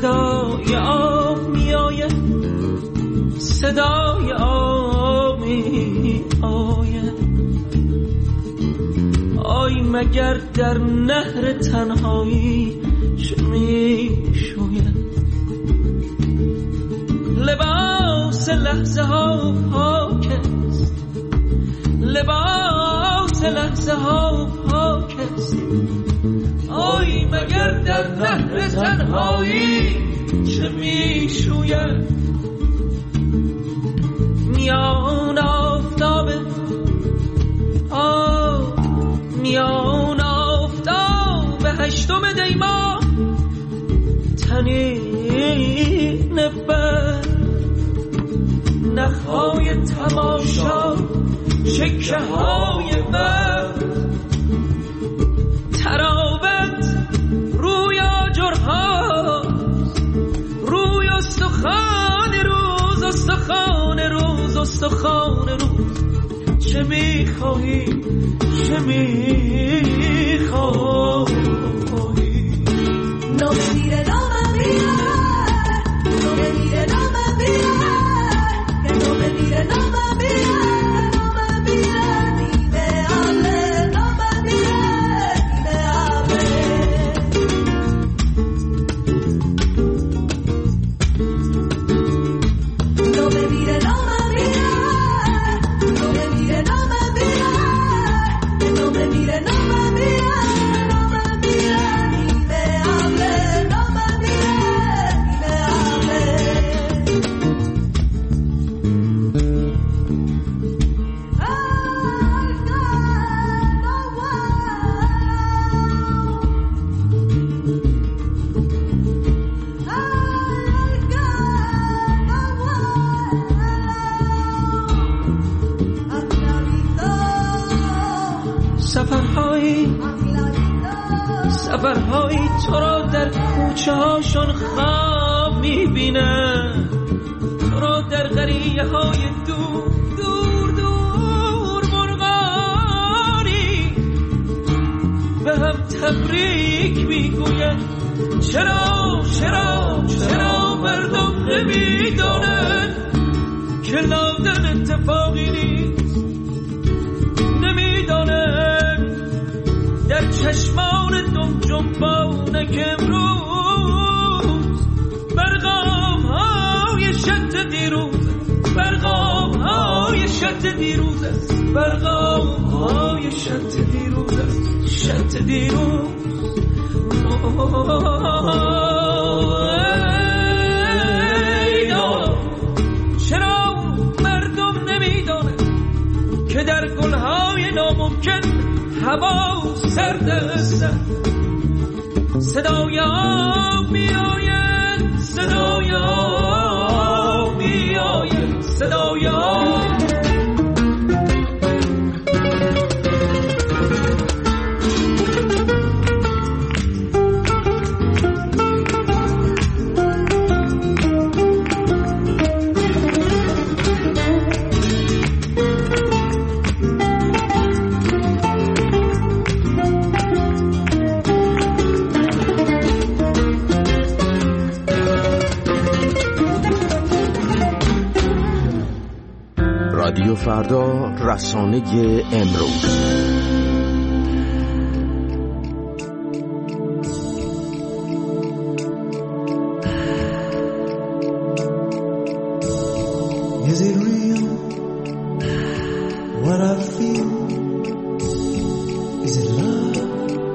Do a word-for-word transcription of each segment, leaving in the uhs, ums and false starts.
صدای آب می آید، صدای آب می آید. آی مگر در نهر تنهایی چه می شوید؟ لباس لحظه ها پاک است، لباس لحظه ها پاک است. آی مگر در نهر تنهایی چه می شوید؟ میان آفتاب آه میان آفتاب هشتم دیما تنین بر نخهای تماشا شکه های بر تراوت روی آجرها روی استخوان روز استخوان روز استخوان روز. چه میخواهی چه میخواهی؟ No me mire, no me mire, no me mire, no me mire, que no me mire, no me mire, no me mire, ni me hable, no me mire, ni me hable. No me mire, no me mire, no me mire, no me mire, que no me mire, no me mire. سفرهایی تو را در کوچه هاشون خواب میبینن، تو را در قریه های دور دور دور مرغانی به هم تبریک میگوین. چرا چرا چرا مردم نمیدانن که لادن اتفاقی نیست؟ نمیدانن در چشمان دم جنبانه که امروز برقام های شط دیروز، برقام های شط دیروز است، برقام های شط دیروز است، شط دیروز. چرا مردم نمیدانه که در گلهای ناممکن هوا سرد است؟ صدای آب می آید، صدای آب می آید، صدای آب. رادیو فردا، رسانه امروز. Is it real what I feel? Is it love?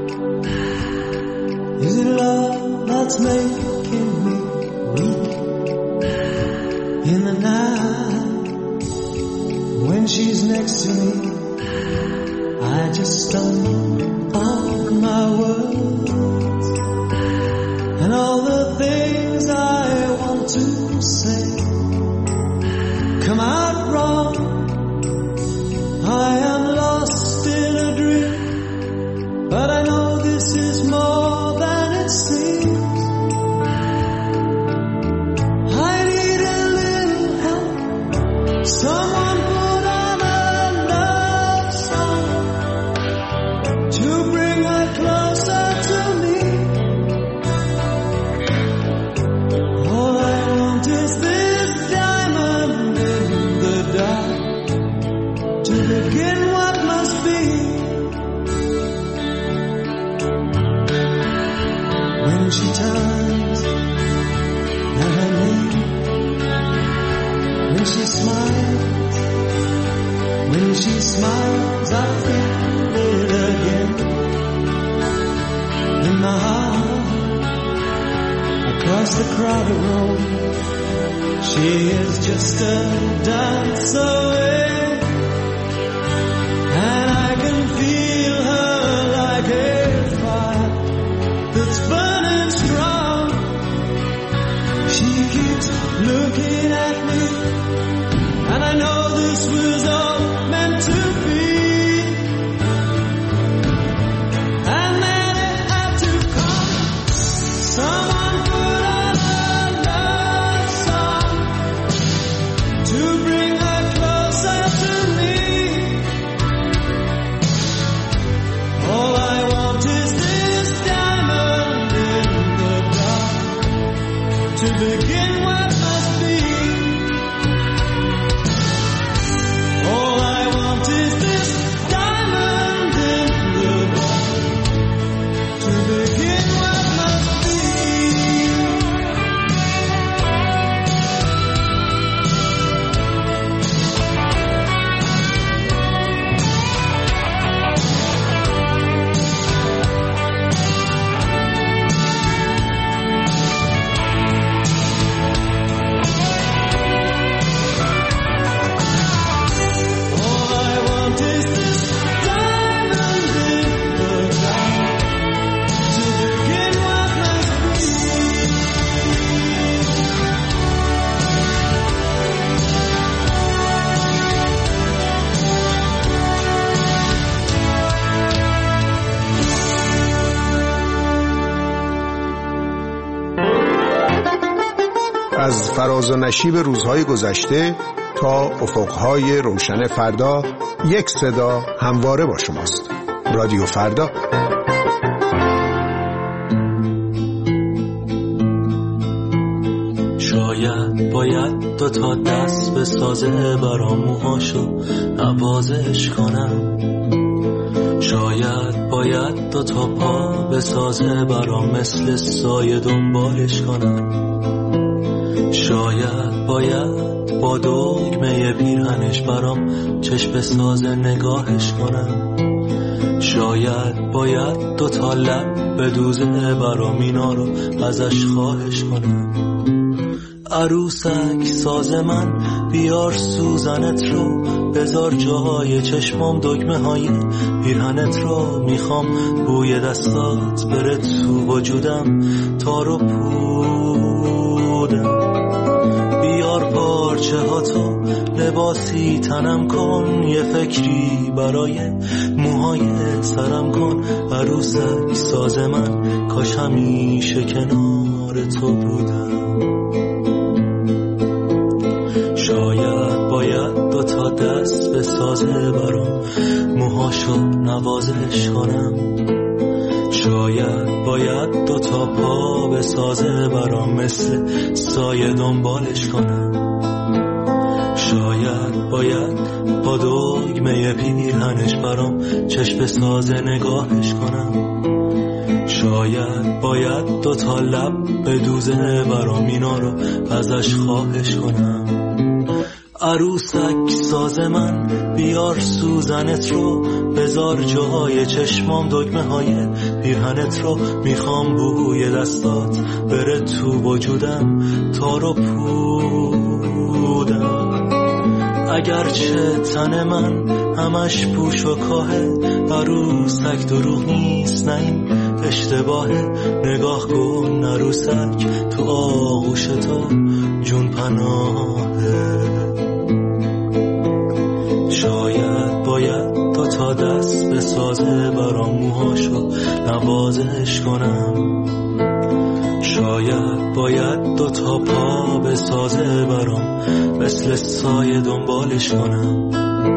Is it love that's making me weak in the night when she's next to me? I just stumble on my words and all the things I want to say come out wrong. I am lost in a dream, but I know this is more than it seems. I need a little help, someone put on a love song to bring her closer to me. when she turns and her name, when she smiles, when she smiles I feel it again in my heart. Across the crowded road, she is just a dance away, and I can feel her like a fire that's burning strong. She keeps looking at me, and I know this was all meant to be. And then it had to come. Someone put on a love song to bring her closer to me. All I want is this diamond in the dark to begin what must be. All I want is this diamond in the dark to begin what must be. All I want is this diamond in the dark to begin what must be. از فراز و نشیب روزهای گذشته تا افقهای روشن فردا، یک صدا همواره با شماست. رادیو فردا. شاید باید دو تا دست به سازه برام موهاشو نوازش کنم، شاید باید دو تا پا به سازه برام مثل سایه دنبالش کنم، شاید باید با دگمه پیرهنش برام چشم سازه نگاهش کنم، شاید باید دو تا لب به دوزه برام اینا رو ازش خواهش کنم. عروسک ساز من بیار سوزنت رو، بذار جای چشمام دگمه های پیرهنت رو، میخوام بوی دستات بره تو وجودم تا رو پودم، بیار پارچه ها تو لباسی تنم کن، یه فکری برای موهای سرم کن. عروسک ساز من کاش همیشه کنار تو بودم. شاید باید دو تا دست به سازه برام موهاشو نوازش کنم، شاید باید دو تا پا به سازه برام مثل سایه دنبالش کنم، شاید باید با دگمه پیرهنش برام چشم سازه نگاهش کنم، شاید باید دو تا لب به دوزه برام اینا رو ازش خواهش کنم. عروسک ساز من بیار سوزنت رو، بذار جای چشمام دگمه های پیرهنت رو، میخوام بوی دستات بره تو وجودم تا رو پودم. اگرچه تن من همش پوش و کاهه، عروسک دروغ نیست نه این اشتباهه، نگاه کن عروسک تو آغوش تو جون پناهه. شاید باید دو تا دست به سازه برام موهاشو نوازش کنم، شاید باید دو تا پا به سازه برام مثل سایه دنبالش کنم،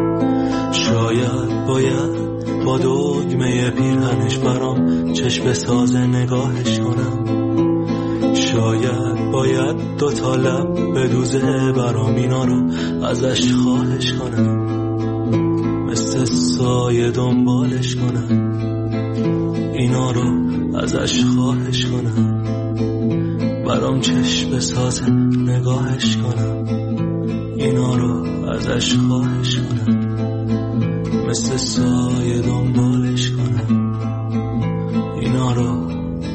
شاید باید با دگمه پیرهنش برام چشم سازه نگاهش کنم، شاید باید دو تا لب به دوزه برام اینا رو ازش خواهش کنم، مثل سایه دنبالش کنم، اینا رو ازش خواهش کنم، برام چشم بسازه نگاهش کنم، اینا رو ازش خواهش کنم، مثل سایه دنبالش کنم، اینا رو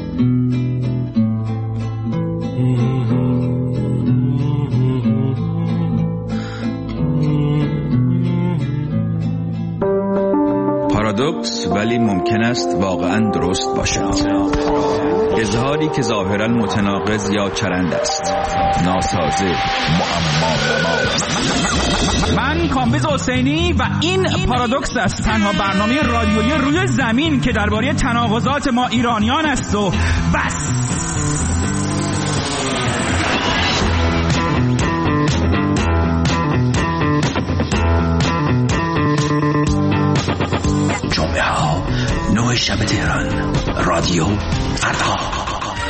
پارادوکس ولی ممکن است واقعا درست باشد. اظهاری که ظاهرا متناقض یا چرند است، ناسازه، معما. من کامبیز حسینی و این پارادوکس است، تنها برنامه رادیویی روی زمین که درباره تناقضات ما ایرانیان است و بس. جمعه ها نه شب تهران، رادیو فردا.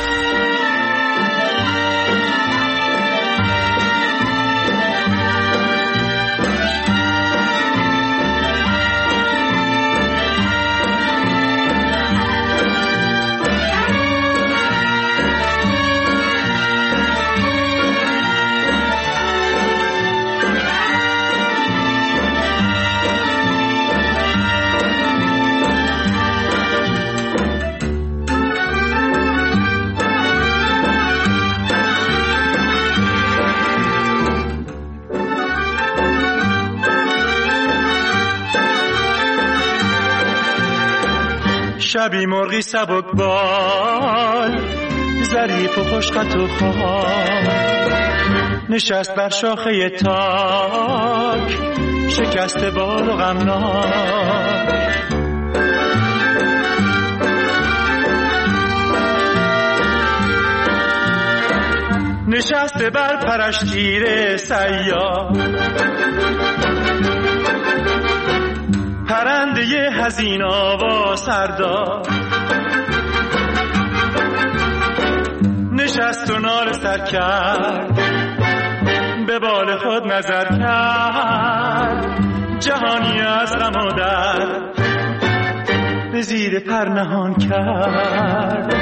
شبی مرغی سبک بال، ظریف و خوشقط و خواب، نشست بر شاخه تاک، شکست بال و غمناک. نشسته بر پرش تیر سیاه، پرنده حزین آوا سردار، نشست و نال سر کرد، به بال خود نظر کرد، جهانی از غم و درد به زیر پر نهان کرد.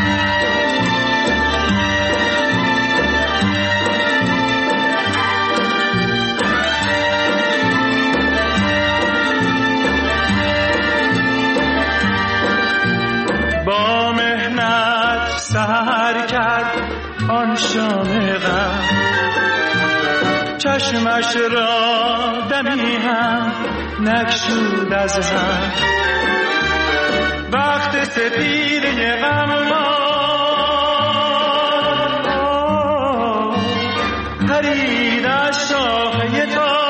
با مهنت سحر کرد آن شام غم، چشمش را دمی هم نگشود از هم. وقت سپیده غم ما پرید از شاخه تاک،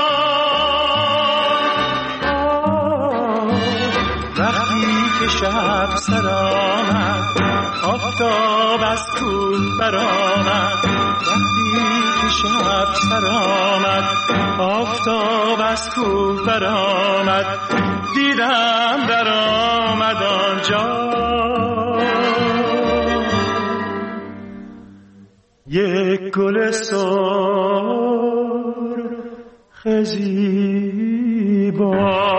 وقتی که شب سر آمد آفتاب از کوه برآمد، وقتی که شب سر آمد آفتاب از کوه برآمد، دیدم در آمد آنجا یک گل سرخ زیبا.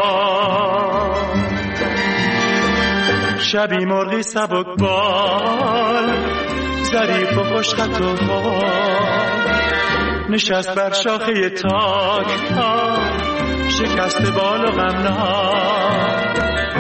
شبی مرغی سبک بال، ظریف و خوشخط و خواب، نشست بر شاخه تاک، شکست بال و غمناک.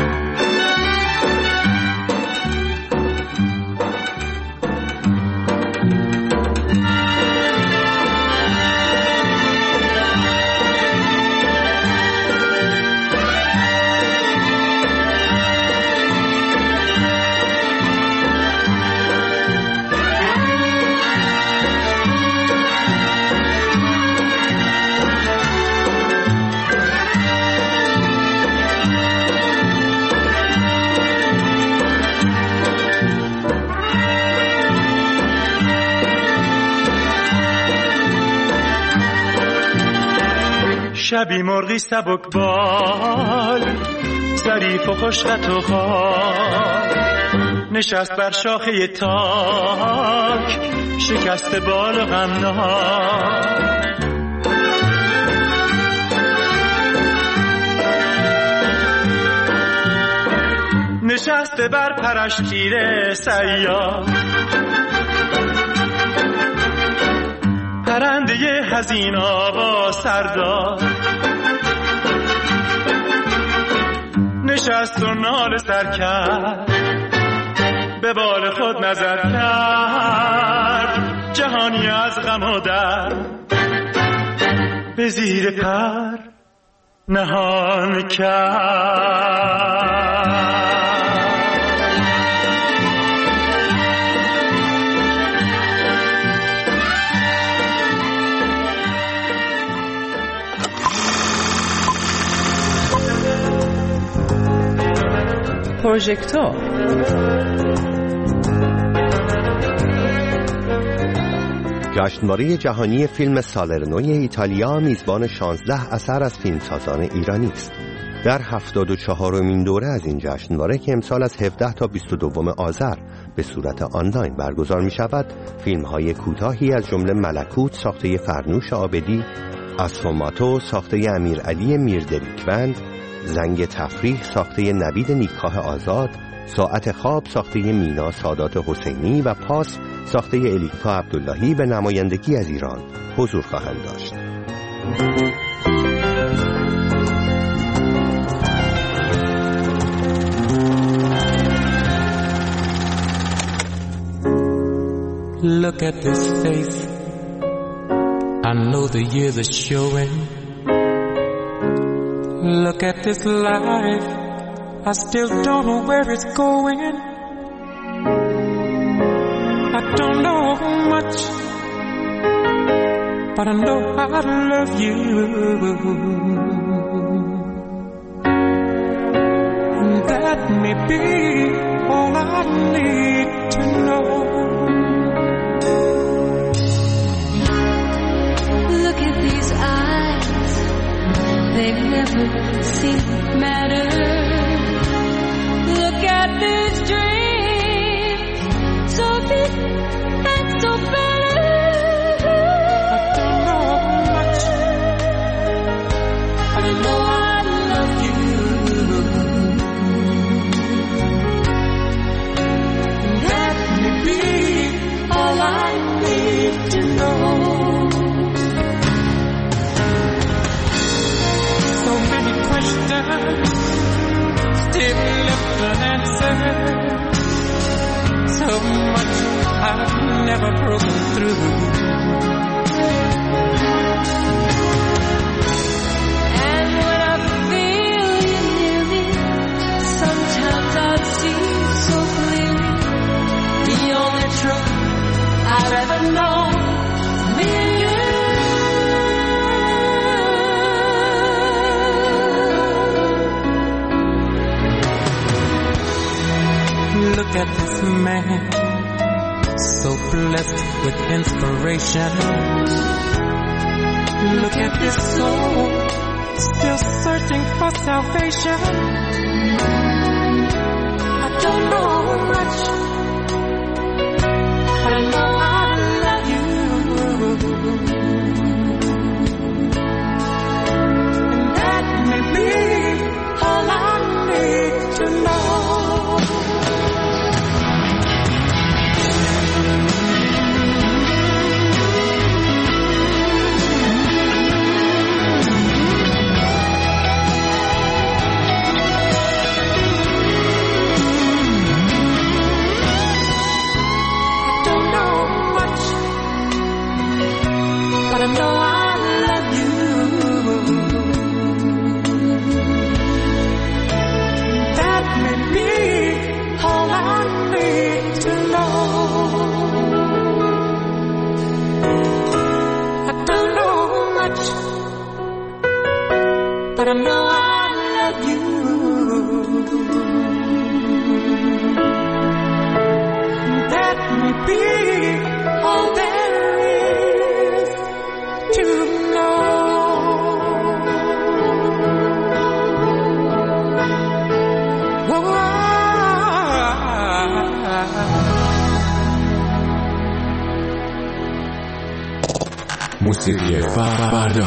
شبی مرغی سبک بال، ظریف و خوشخط و خواب، نشست بر شاخه تاک، شکست بال و غمناک. نشسته بر پرشتیر سیاه، پرنده حزین آوا سردار نشست و نال سر کرد، به بال خود نظر کرد، جهانی از غم و درد به زیر پر نهان کرد. پروژکتور جشنواره جهانی فیلم سالرنوی ایتالیا میزبان شانزده اثر از فیلمسازان ایرانی است. در هفتاد و چهارمین دوره از این جشنواره که امسال از هفده تا بیست و دو آذر به صورت آنلاین برگزار می شود، فیلم های کوتاهی از جمله ملکوت ساخته فرنوش عابدی، اسفوماتو ساخته امیرعلی میردریکوند، زنگ تفریح ساخته نوید نیکخواه آزاد، ساعت خواب ساخته مینا سادات حسینی و پاس ساخته الیکتا عبداللهی به نمایندگی از ایران حضور خواهند داشت. Look at this face, I know the years are showing. Look at this life, I still don't know where it's going. I don't know much, but I know I love you. And that may be all I need to know. Look at these eyes, they've never seemed matter. Look at this dream, so big and so better. I don't know much, but I know I love you. And that may be all I need to know. So many questions, still left unanswered. So much I've never broken through. And when I feel you near me, sometimes I see so clearly the only truth I've ever known, me and you. Look at this man, so blessed with inspiration. Look at this soul, still searching for salvation. I don't know much, but I know I love you. And that may be all I need to know. But I know I love you. That may be all I need to know. I don't know much, but I know I love you. That may be all there is to know. Whoa. موسیقی فردا.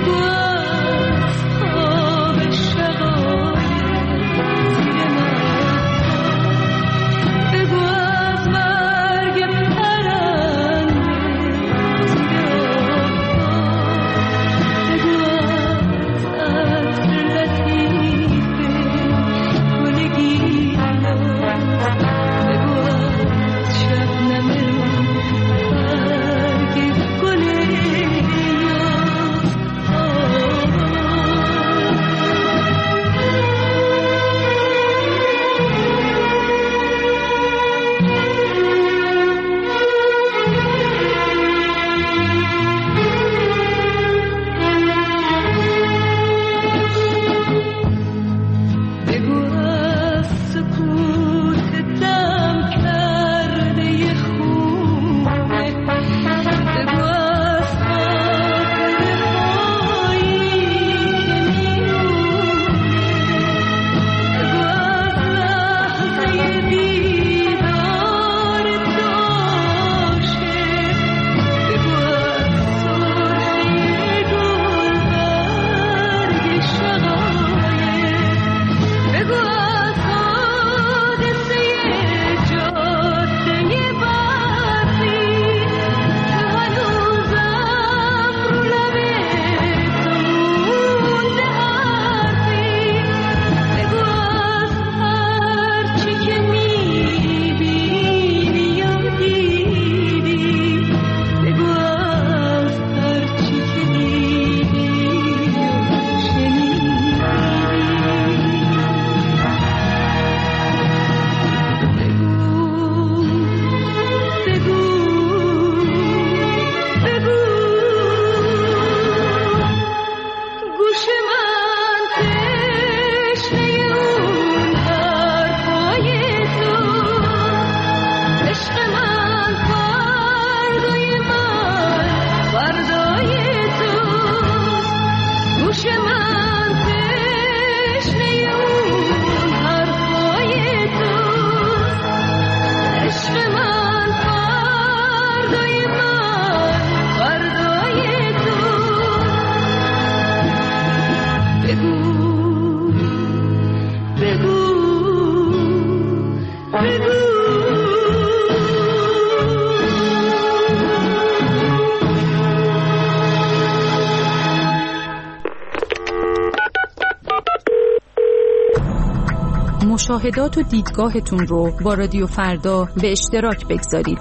مشاهدات و دیدگاهتون رو با رادیو فردا به اشتراک بگذارید.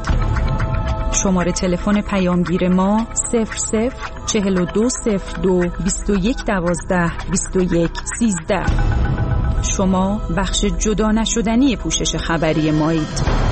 شماره تلفن پیامگیر ما صفر صفر چهل و دو صفر دو بیست و یک دوازده بیست و یک سیزده. شما بخش جدا نشدنی پوشش خبری مایید.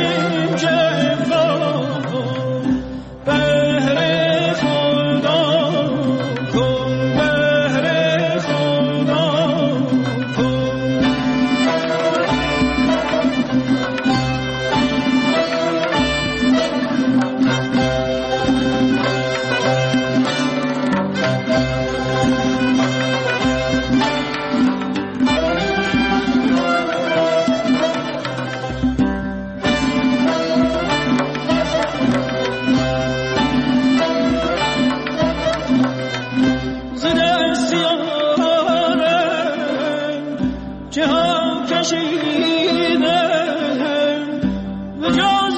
Oh کشیده به جز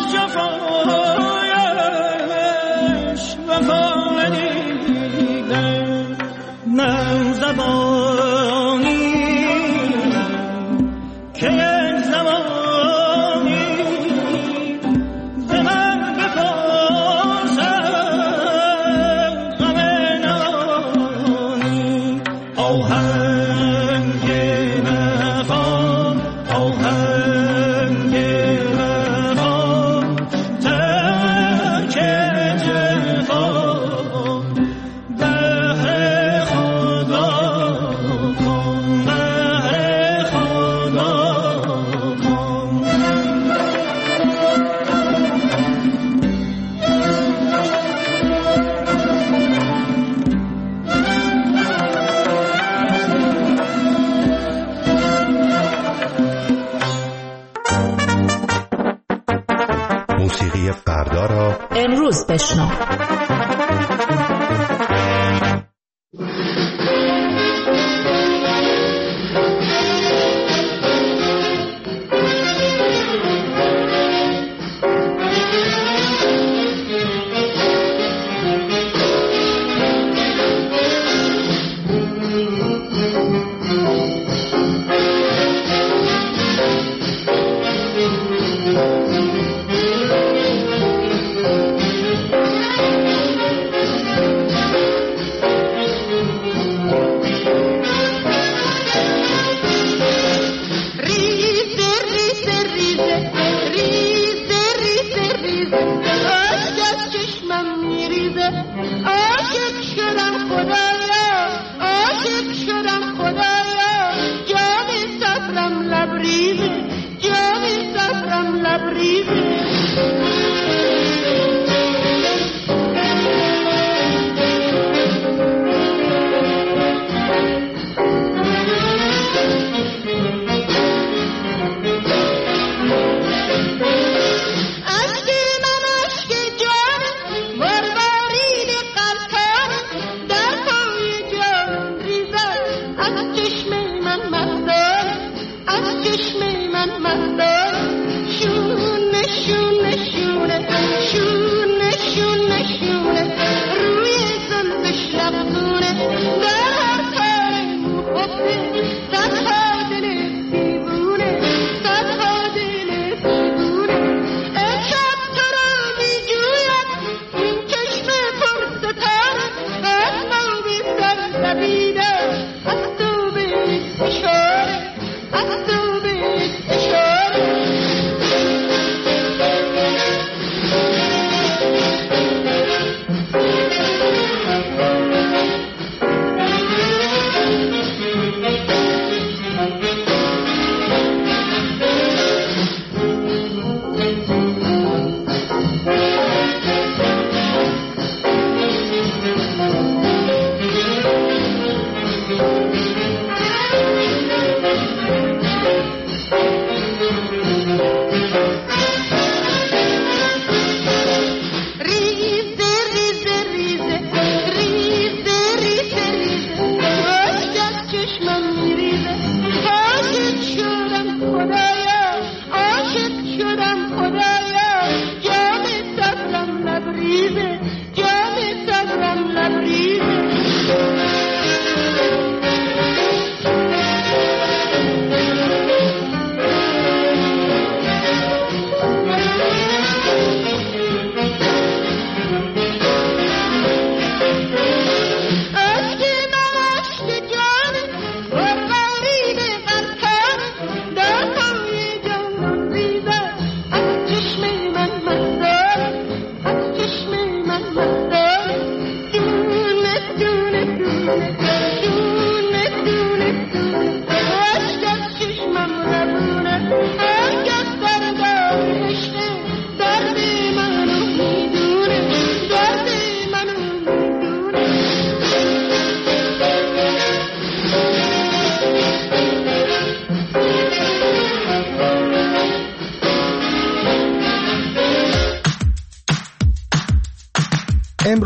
جفایش وفا ندیده نه زبانی که یک زمانی ز من بپرسد غم نهانی آهنگ وفا آهنگ وفا ترک جفا بهر خدا کن بهر خدا کن موسیقی فردا را امروز بشنو.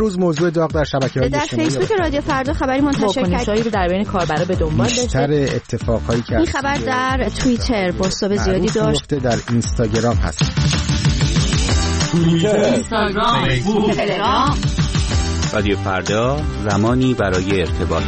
امروز موضوع داغ در شبکه‌های در اجتماعی فیسبوک رادیو فردا خبری منتشر کرد رو در بین کاربرا به دنبال داشته. بیشتر اتفاقایی که این خبر در توییتر بازتاب زیادی داشت. در اینستاگرام هست. توییتر، اینستاگرام، فیسبوک، تلگرام. رادیو فردا، زمانی برای ارتباط.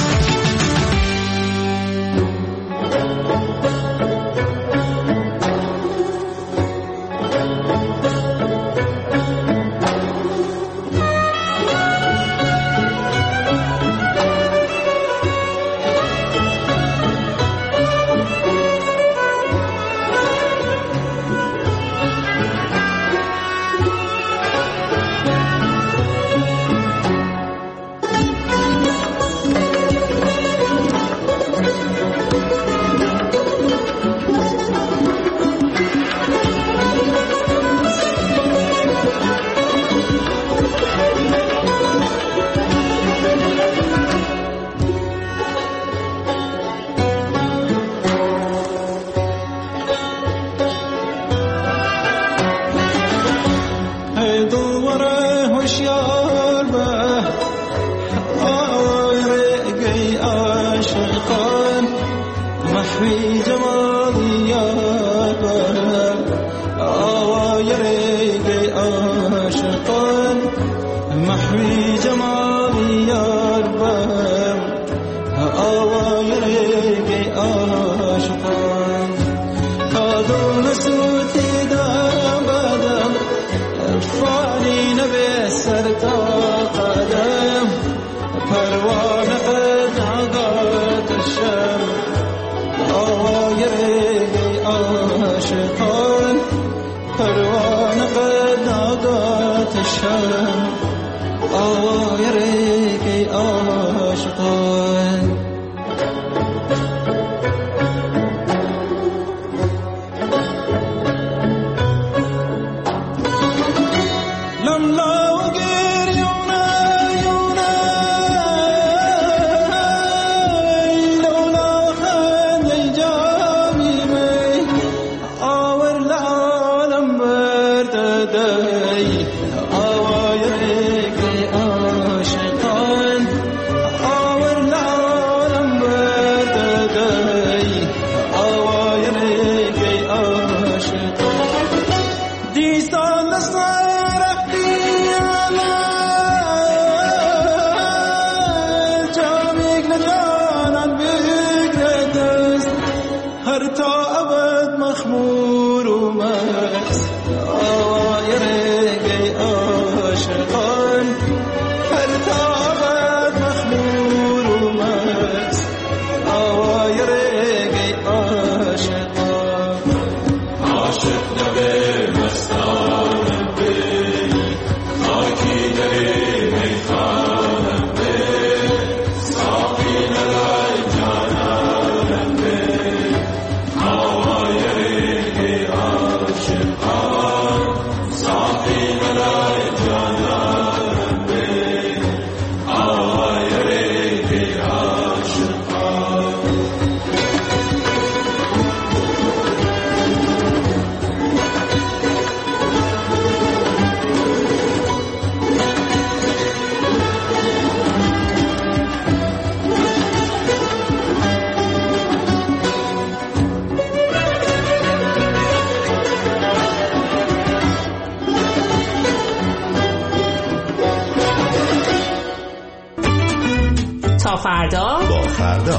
تا فردا با فردا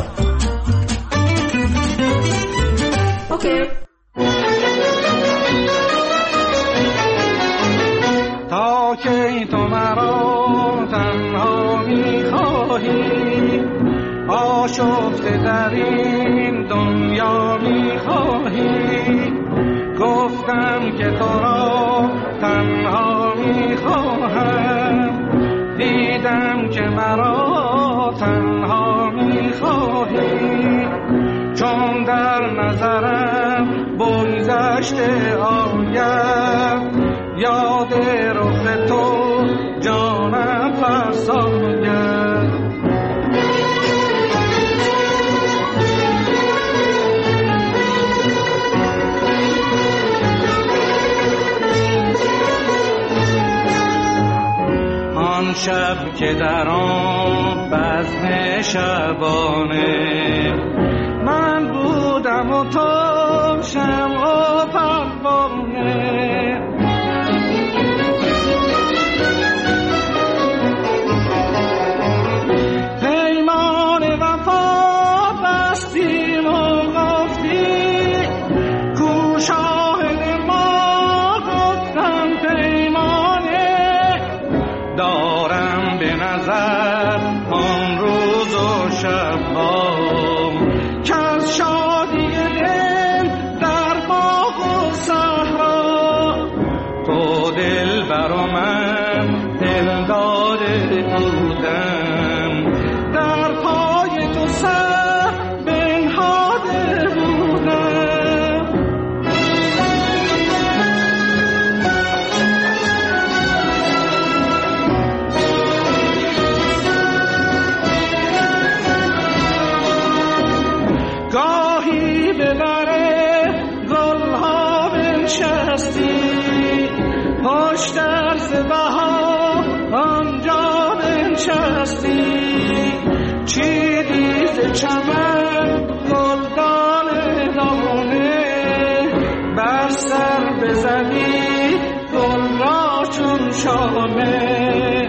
اوکی. تا که تو مرا تنها میخواهی، آشفته در این دنیا میخواهی، گفتم که تو را تنها میخواهم، دیدم که مرا تنها میخواهی، چون در نظرم بگذشته آید، یاد رخ تو جانم فرساید. آن شب شب که در آن بزم شبانه من بودم و تو شمع و پروانه. پیمان وفا بستیم و گفتی کو شاهد ما گفتم پیمانه دارم به نظر آن روز و شب‌هام که از شادی دل در باغ و صحرا تو دل بر من دل داده بودم در پای تو سر بنهاده بودم. گاهی به بر گلها بنشستی پشت درز بها آنجا بنشستی چیدی ز چمن گلدان دانه بر سر بزدی گل را چون شانه.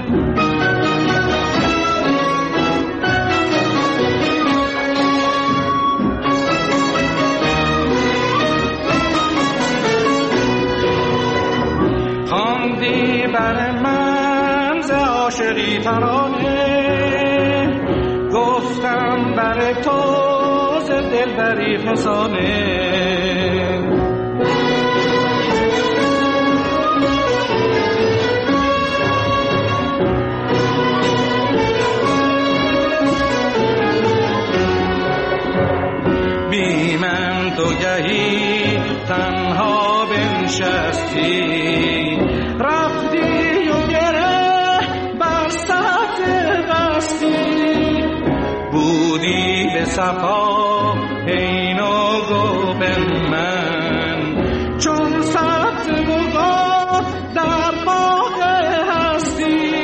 خواندی بر من ز عاشقی ترانه گفتم بر تو ز دلبری فسانه. بی من تو گهی تنها بنشستی رفتی و گره بر سطح بستی بودی به صفا عین و گوب من چون سطح بگاه در باغ هستی.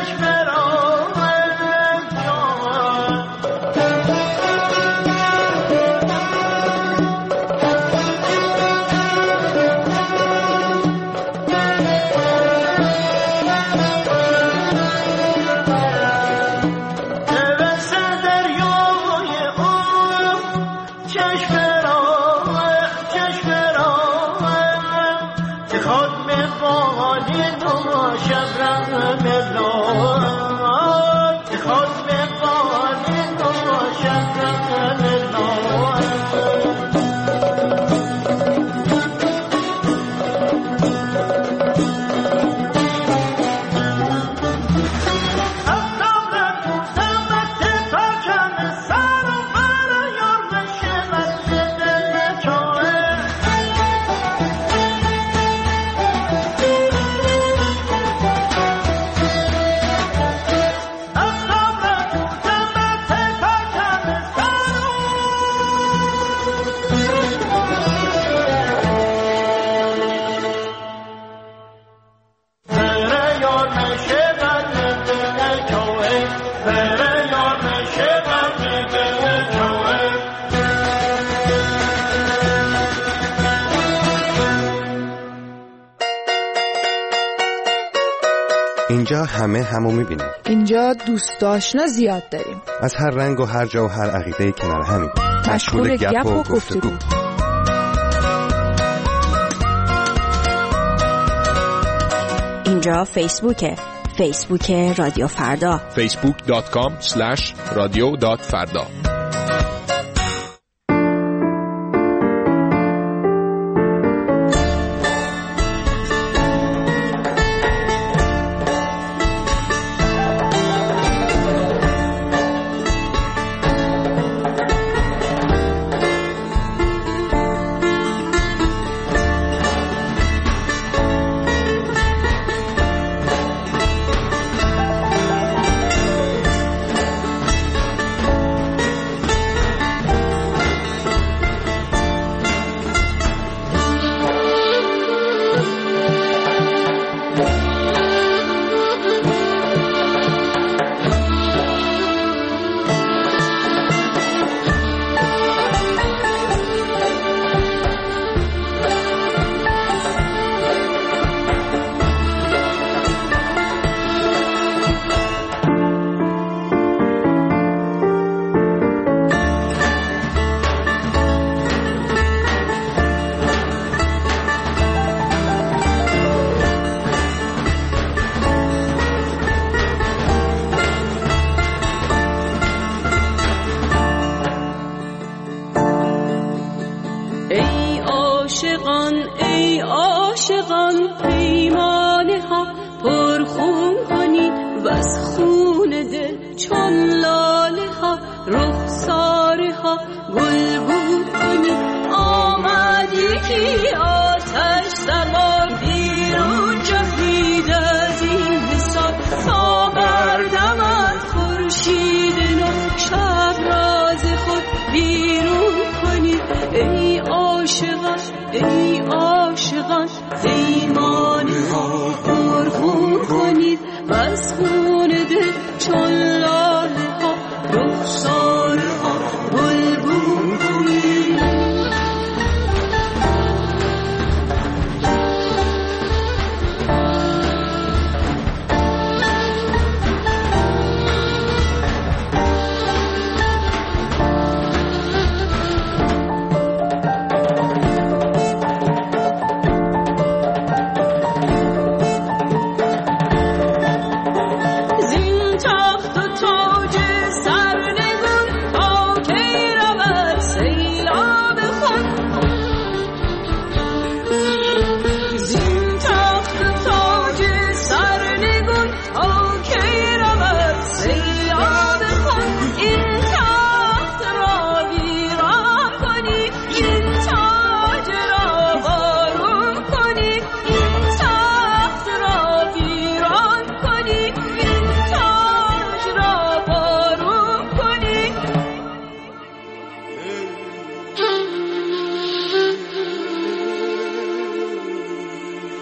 اینجا همه همو میبینیم. اینجا دوست آشنا زیاد داریم. از هر رنگ و هر جا و هر عقیده کنار همین. مشغول گپ و گفتگو. اینجا فیسبوکه. فیسبوک رادیو فردا. فیسبوک دات کام اسلش رادیو دات فردا. زین تخت و تاج سرنگون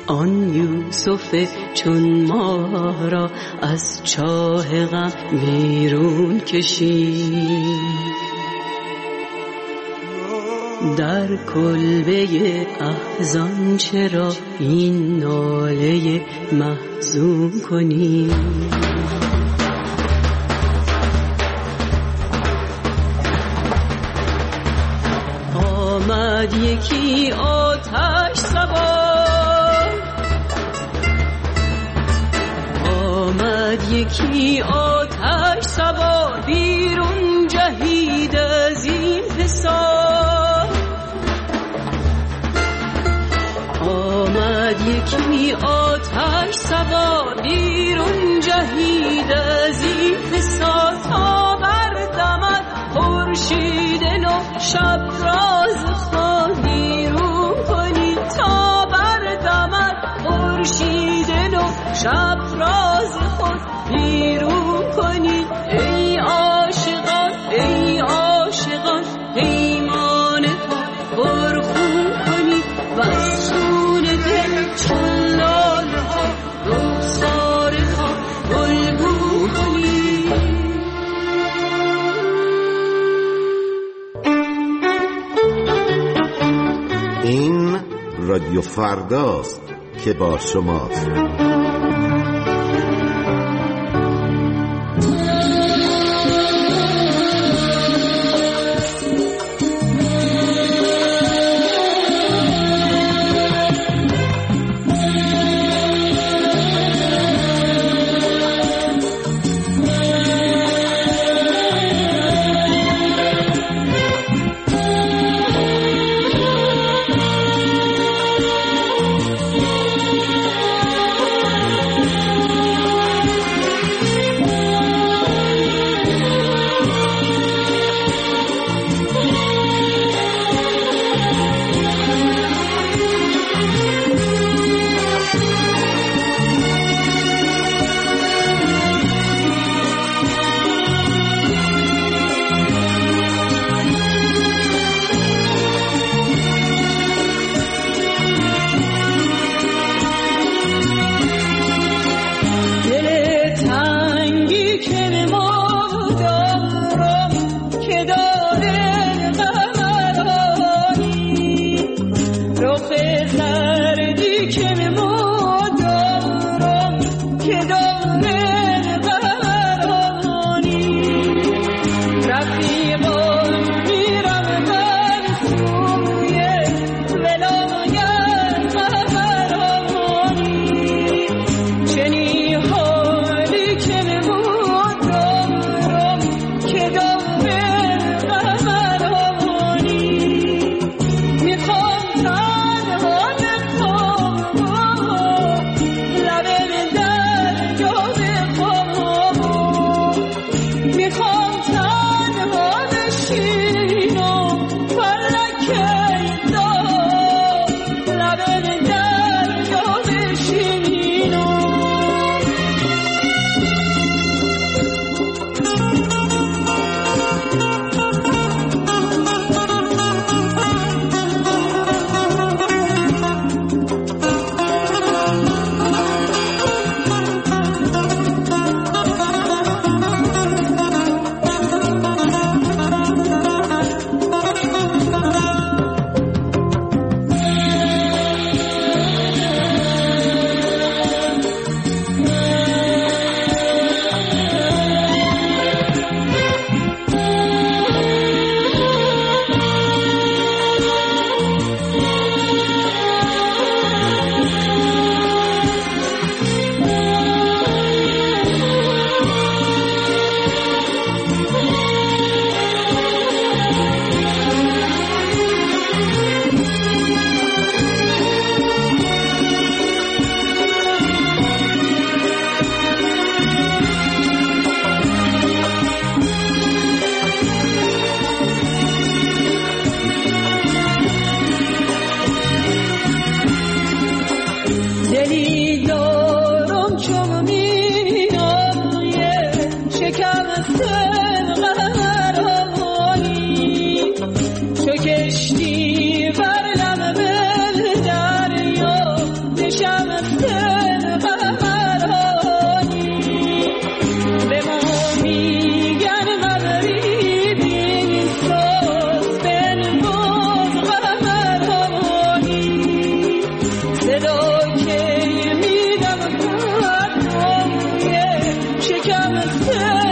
آن یوسف چون ماه را از چاه غم بیرون کشید. در کلبه احزان چرا این ناله محزون کنی؟ آمد یکی آتش سوار، آمد یکی آتش سوار، بیرون جهید از این حصار. آمد یکی آتش سوار، بیرون جهید از این حصار. تا بردمد خورشید نو شب راز خود بیرون کنی. تا بردمد خورشید نو شب راز خود بیرون کنی. ای عاشقان ای عاشقان پیمان خود پرخون کنی. بس خون دل چون لاله ها رخسار خود گلگون کنی. این رادیو فرداست که با شماست. به